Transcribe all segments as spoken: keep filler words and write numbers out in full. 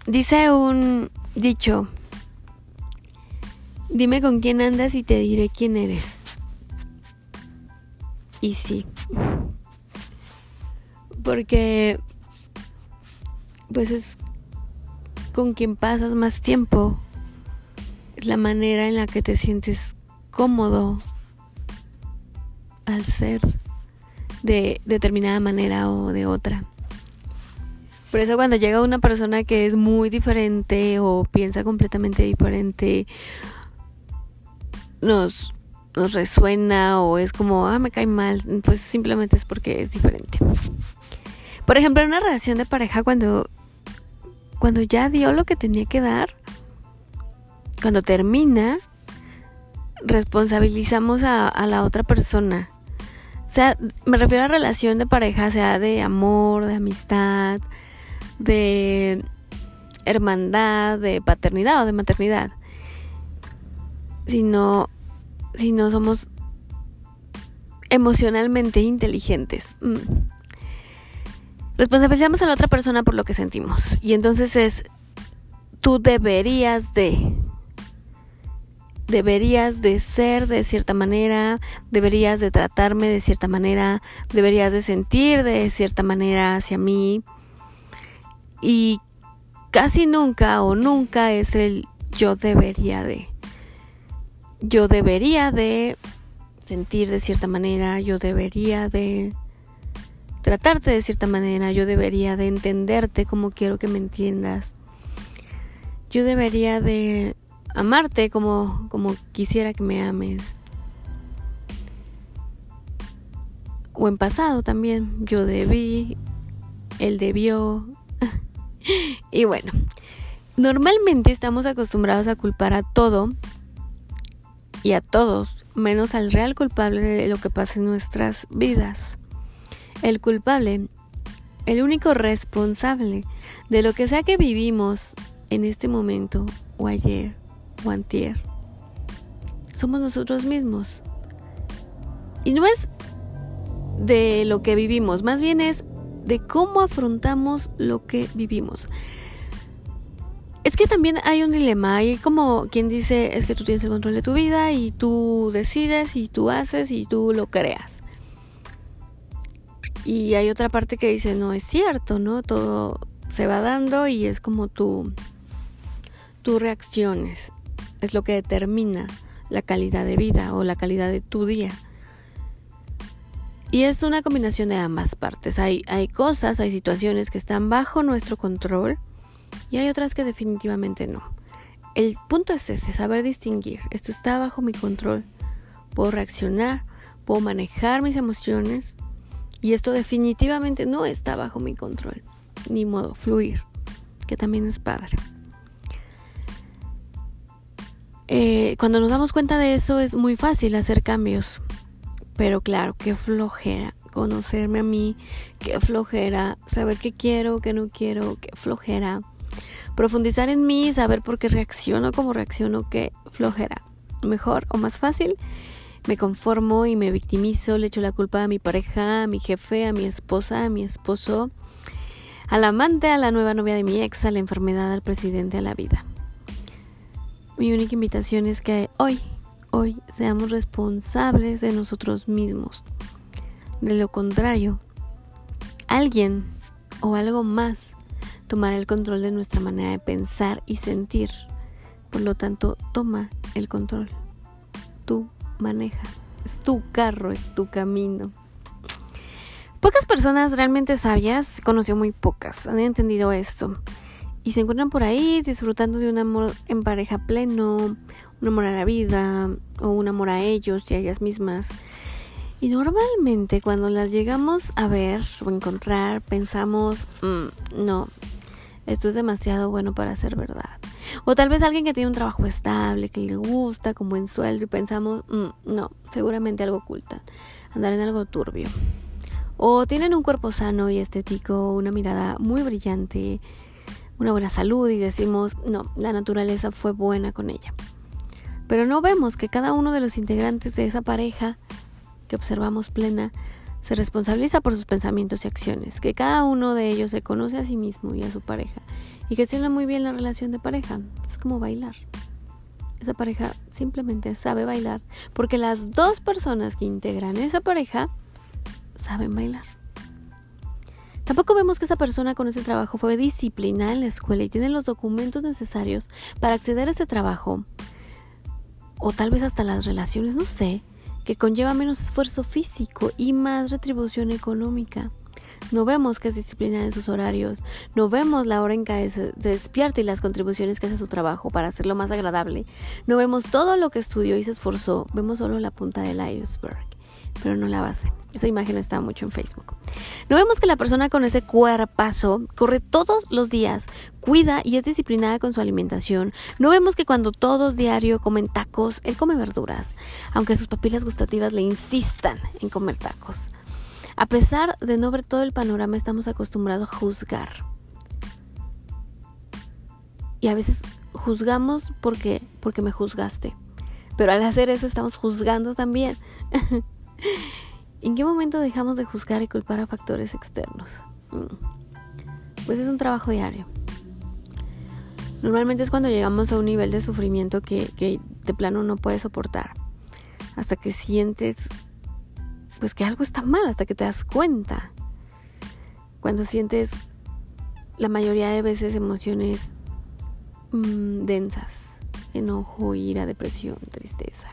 Dice un dicho: dime con quién andas y te diré quién eres. Y sí, porque pues es con quien pasas más tiempo, es la manera en la que te sientes cómodo al ser de determinada manera o de otra. Por eso cuando llega una persona que es muy diferente o piensa completamente diferente, nos, nos resuena o es como, ah, me cae mal, pues simplemente es porque es diferente. Por ejemplo, en una relación de pareja, cuando, cuando ya dio lo que tenía que dar, cuando termina, responsabilizamos a, a la otra persona. O sea, me refiero a relación de pareja, sea de amor, de amistad, de hermandad, de paternidad o de maternidad. Si no, si no somos emocionalmente inteligentes. Mm. Responsabilizamos a la otra persona por lo que sentimos. Y entonces es, tú deberías de... Deberías de ser de cierta manera, deberías de tratarme de cierta manera, deberías de sentir de cierta manera hacia mí. Y casi nunca o nunca es el yo debería de. Yo debería de sentir de cierta manera, yo debería de tratarte de cierta manera, yo debería de entenderte como quiero que me entiendas. Yo debería de amarte como, como quisiera que me ames. O en pasado también, yo debí, él debió. Y bueno, normalmente estamos acostumbrados a culpar a todo y a todos, menos al real culpable de lo que pasa en nuestras vidas. El culpable, el único responsable de lo que sea que vivimos en este momento o ayer o antier, somos nosotros mismos. Y no es de lo que vivimos, más bien es de cómo afrontamos lo que vivimos. Es que también hay un dilema, hay como quien dice, es que tú tienes el control de tu vida y tú decides y tú haces y tú lo creas. Y hay otra parte que dice, no es cierto, ¿no? Todo se va dando y es como tú, tus reacciones. Es lo que determina la calidad de vida o la calidad de tu día. Y es una combinación de ambas partes. Hay, hay cosas, hay situaciones que están bajo nuestro control y hay otras que definitivamente no. El punto es ese, saber distinguir. Esto está bajo mi control. Puedo reaccionar, puedo manejar mis emociones y esto definitivamente no está bajo mi control. Ni modo, fluir, que también es padre. Eh, cuando nos damos cuenta de eso es muy fácil hacer cambios, pero claro, qué flojera conocerme a mí, qué flojera saber qué quiero, qué no quiero, qué flojera profundizar en mí, saber por qué reacciono como reacciono, qué flojera. Mejor o más fácil, me conformo y me victimizo, le echo la culpa a mi pareja, a mi jefe, a mi esposa, a mi esposo, al amante, a la nueva novia de mi ex, a la enfermedad, al presidente, a la vida. Mi única invitación es que hoy, hoy seamos responsables de nosotros mismos. De lo contrario, alguien o algo más tomará el control de nuestra manera de pensar y sentir. Por lo tanto, toma el control. Tú maneja. Es tu carro, es tu camino. Pocas personas realmente sabias, conoció muy pocas, han entendido esto. Y se encuentran por ahí disfrutando de un amor en pareja pleno, un amor a la vida o un amor a ellos y a ellas mismas. Y normalmente cuando las llegamos a ver o encontrar pensamos, mmm, no, esto es demasiado bueno para ser verdad. O tal vez alguien que tiene un trabajo estable, que le gusta, con buen sueldo y pensamos, mmm, no, seguramente algo oculta, andar en algo turbio. O tienen un cuerpo sano y estético, una mirada muy brillante, una buena salud y decimos, no, la naturaleza fue buena con ella. Pero no vemos que cada uno de los integrantes de esa pareja que observamos plena se responsabiliza por sus pensamientos y acciones, que cada uno de ellos se conoce a sí mismo y a su pareja y gestiona muy bien la relación de pareja. Es como bailar. Esa pareja simplemente sabe bailar porque las dos personas que integran esa pareja saben bailar. Tampoco vemos que esa persona con ese trabajo fue disciplinada en la escuela y tiene los documentos necesarios para acceder a ese trabajo, o tal vez hasta las relaciones, no sé, que conlleva menos esfuerzo físico y más retribución económica. No vemos que es disciplinada en sus horarios, no vemos la hora en que se despierta y las contribuciones que hace a su trabajo para hacerlo más agradable. No vemos todo lo que estudió y se esforzó, vemos solo la punta del iceberg, pero no la base. Esa imagen está mucho en Facebook. No vemos que la persona con ese cuerpazo corre todos los días, cuida y es disciplinada con su alimentación. No vemos que cuando todos diario comen tacos, él come verduras, aunque sus papilas gustativas le insistan en comer tacos. A pesar de no ver todo el panorama, estamos acostumbrados a juzgar. Y a veces juzgamos porque, porque me juzgaste. Pero al hacer eso estamos juzgando también. ¿En qué momento dejamos de juzgar y culpar a factores externos? Pues es un trabajo diario. Normalmente es cuando llegamos a un nivel de sufrimiento que, que de plano no puedes soportar. Hasta que sientes pues que algo está mal, hasta que te das cuenta. Cuando sientes la mayoría de veces emociones mmm, densas, enojo, ira, depresión, tristeza.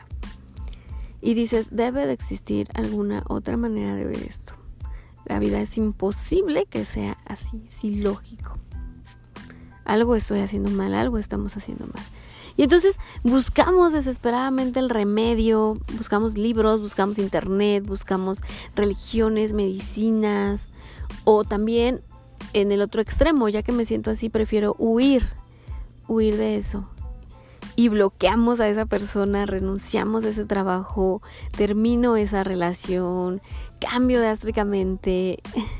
Y dices, debe de existir alguna otra manera de ver esto. La vida es imposible que sea así, es ilógico. Algo estoy haciendo mal, algo estamos haciendo mal. Y entonces buscamos desesperadamente el remedio, buscamos libros, buscamos internet, buscamos religiones, medicinas, o también en el otro extremo, ya que me siento así, prefiero huir, huir de eso. Y bloqueamos a esa persona, renunciamos a ese trabajo, termino esa relación, cambio drásticamente,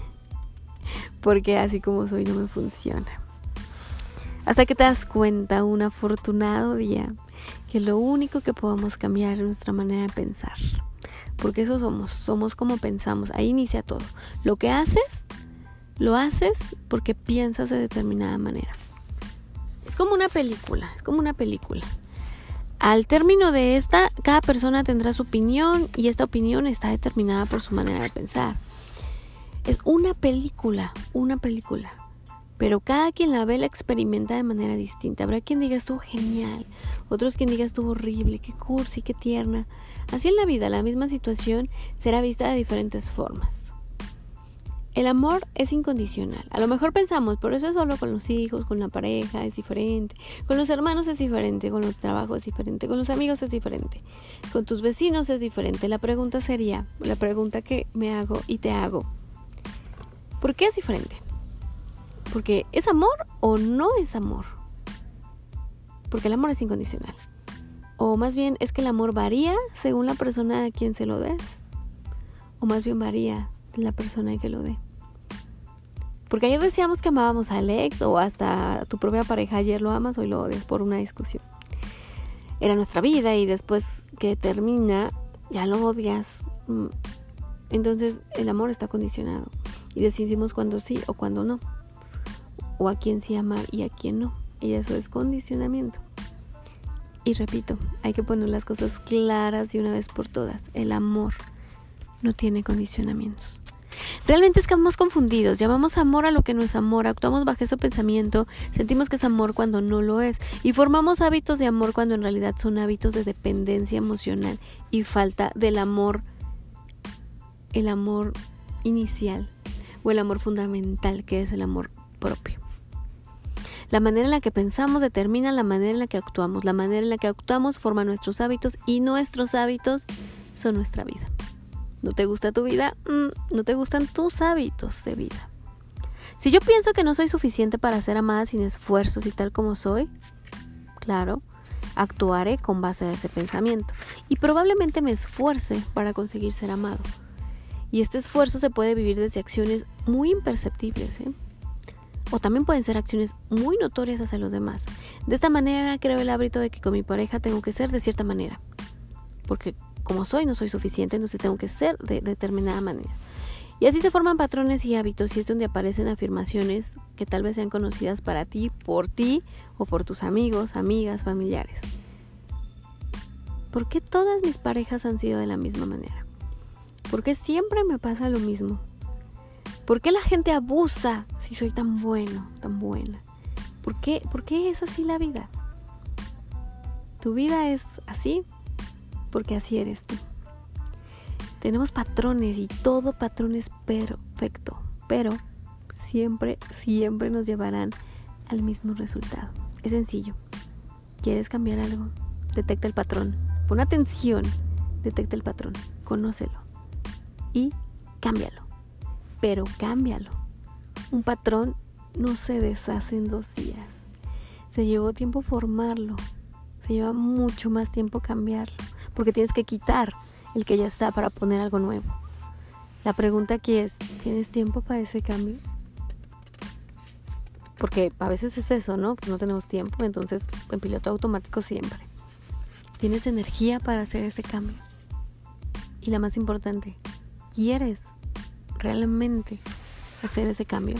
porque así como soy no me funciona. Hasta que te das cuenta un afortunado día que lo único que podemos cambiar es nuestra manera de pensar. Porque eso somos, somos como pensamos, ahí inicia todo. Lo que haces, lo haces porque piensas de determinada manera. Es como una película, es como una película. Al término de esta, cada persona tendrá su opinión y esta opinión está determinada por su manera de pensar. Es una película, una película. Pero cada quien la ve, la experimenta de manera distinta. Habrá quien diga estuvo genial, otros quien diga estuvo horrible, qué cursi, qué tierna. Así en la vida, la misma situación será vista de diferentes formas. El amor es incondicional. A lo mejor pensamos, por eso es solo con los hijos, con la pareja es diferente, con los hermanos es diferente, con el trabajo es diferente, con los amigos es diferente, con tus vecinos es diferente. La pregunta sería, la pregunta que me hago y te hago, ¿por qué es diferente? ¿Porque es amor o no es amor? Porque el amor es incondicional. O más bien es que el amor varía según la persona a quien se lo des. O más bien varía la persona que lo dé. Porque ayer decíamos que amábamos al ex o hasta a tu propia pareja. Ayer lo amas, hoy lo odias por una discusión. Era nuestra vida y después que termina ya lo odias. Entonces el amor está condicionado. Y decidimos cuándo sí o cuándo no. O a quién sí amar y a quién no. Y eso es condicionamiento. Y repito, hay que poner las cosas claras de una vez por todas. El amor no tiene condicionamientos. Realmente estamos confundidos. Llamamos amor a lo que no es amor. Actuamos bajo ese pensamiento. Sentimos que es amor cuando no lo es. Y formamos hábitos de amor cuando en realidad son hábitos de dependencia emocional y falta del amor, el amor inicial o el amor fundamental, que es el amor propio. La manera en la que pensamos determina la manera en la que actuamos. La manera en la que actuamos forma nuestros hábitos y nuestros hábitos son nuestra vida. ¿No te gusta tu vida? Mm, no te gustan tus hábitos de vida. Si yo pienso que no soy suficiente para ser amada sin esfuerzos y tal como soy, claro, actuaré con base a ese pensamiento y probablemente me esfuerce para conseguir ser amado. Y este esfuerzo se puede vivir desde acciones muy imperceptibles, ¿eh? O también pueden ser acciones muy notorias hacia los demás. De esta manera creo el hábito de que con mi pareja tengo que ser de cierta manera. Porque como soy, no soy suficiente, entonces tengo que ser de determinada manera. Y así se forman patrones y hábitos, y es donde aparecen afirmaciones que tal vez sean conocidas para ti, por ti o por tus amigos, amigas, familiares. ¿Por qué todas mis parejas han sido de la misma manera? ¿Por qué siempre me pasa lo mismo? ¿Por qué la gente abusa si soy tan bueno, tan buena? ¿Por qué, ¿Por qué es así la vida? Tu vida es así porque así eres tú. Tenemos patrones y todo patrón es perfecto, pero siempre, siempre nos llevarán al mismo resultado. Es sencillo. ¿Quieres cambiar algo? Detecta el patrón. Pon atención. Detecta el patrón. Conócelo. Y cámbialo. Pero cámbialo. Un patrón no se deshace en dos días. Se llevó tiempo formarlo. Se lleva mucho más tiempo cambiarlo. Porque tienes que quitar el que ya está para poner algo nuevo. La pregunta aquí es, ¿tienes tiempo para ese cambio? Porque a veces es eso, ¿no? Pues no tenemos tiempo, entonces en piloto automático siempre. ¿Tienes energía para hacer ese cambio? Y la más importante, ¿quieres realmente hacer ese cambio?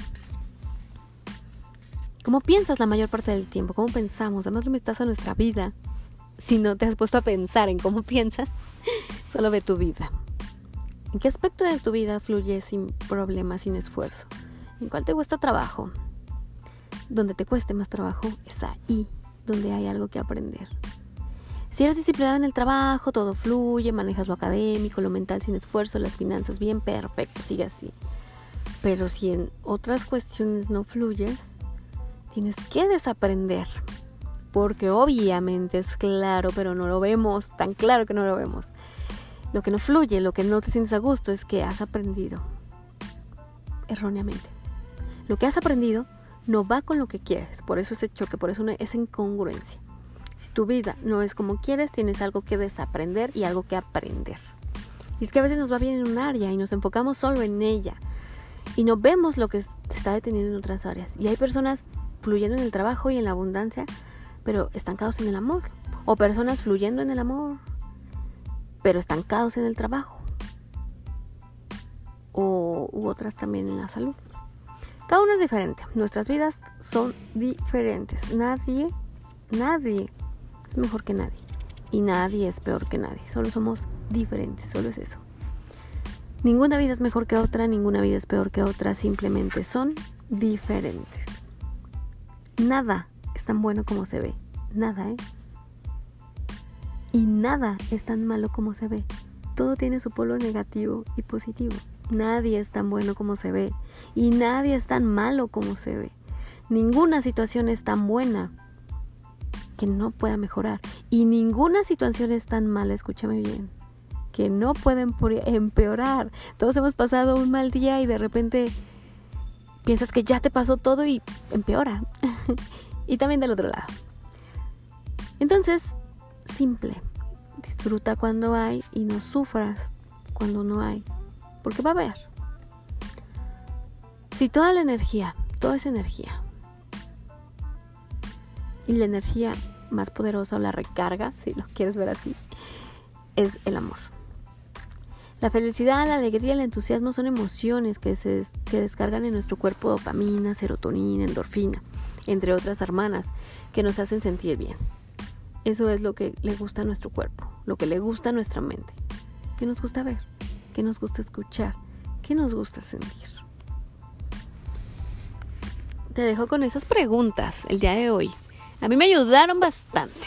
¿Cómo piensas la mayor parte del tiempo? ¿Cómo pensamos? Además, un vistazo a nuestra vida. Si no te has puesto a pensar en cómo piensas, solo ve tu vida. ¿En qué aspecto de tu vida fluye sin problemas, sin esfuerzo? ¿En cuál te cuesta trabajo? Donde te cueste más trabajo es ahí donde hay algo que aprender. Si eres disciplinado en el trabajo, todo fluye, manejas lo académico, lo mental sin esfuerzo, las finanzas bien, perfecto, sigue así. Pero si en otras cuestiones no fluyes, tienes que desaprender. Porque obviamente es claro, pero no lo vemos, tan claro que no lo vemos. Lo que no fluye, lo que no te sientes a gusto es que has aprendido erróneamente. Lo que has aprendido no va con lo que quieres, por eso ese choque, por eso esa incongruencia. Si tu vida no es como quieres, tienes algo que desaprender y algo que aprender. Y es que a veces nos va bien en un área y nos enfocamos solo en ella y no vemos lo que se está deteniendo en otras áreas. Y hay personas fluyendo en el trabajo y en la abundancia, pero estancados en el amor. O personas fluyendo en el amor, pero estancados en el trabajo. O u otras también en la salud. Cada uno es diferente. Nuestras vidas son diferentes. Nadie, nadie es mejor que nadie. Y nadie es peor que nadie. Solo somos diferentes. Solo es eso. Ninguna vida es mejor que otra. Ninguna vida es peor que otra. Simplemente son diferentes. Nada es tan bueno como se ve. Nada, ¿eh? Y nada es tan malo como se ve. Todo tiene su polo negativo y positivo. Nadie es tan bueno como se ve. Y nadie es tan malo como se ve. Ninguna situación es tan buena que no pueda mejorar. Y ninguna situación es tan mala, escúchame bien, que no pueda empeorar. Todos hemos pasado un mal día y de repente piensas que ya te pasó todo y empeora. Y también del otro lado. Entonces, simple. Disfruta cuando hay y no sufras cuando no hay. Porque va a haber. Si toda la energía, toda esa energía, y la energía más poderosa o la recarga, si lo quieres ver así, es el amor. La felicidad, la alegría, el entusiasmo son emociones que se des- que descargan en nuestro cuerpo dopamina, serotonina, endorfina, entre otras hormonas que nos hacen sentir bien. Eso es lo que le gusta a nuestro cuerpo, lo que le gusta a nuestra mente. ¿Qué nos gusta ver? ¿Qué nos gusta escuchar? ¿Qué nos gusta sentir? Te dejo con esas preguntas el día de hoy. A mí me ayudaron bastante.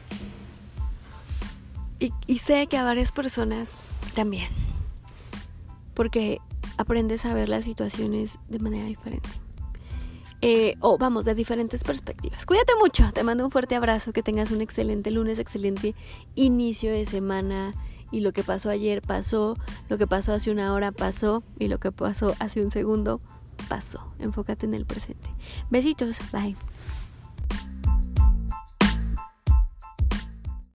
Y, y sé que a varias personas también. Porque aprendes a ver las situaciones de manera diferente. Eh, o oh, vamos, de diferentes perspectivas. Cuídate mucho, te mando un fuerte abrazo, que tengas un excelente lunes, excelente inicio de semana. Y lo que pasó ayer pasó, lo que pasó hace una hora pasó, y lo que pasó hace un segundo pasó. Enfócate en el presente. Besitos, bye.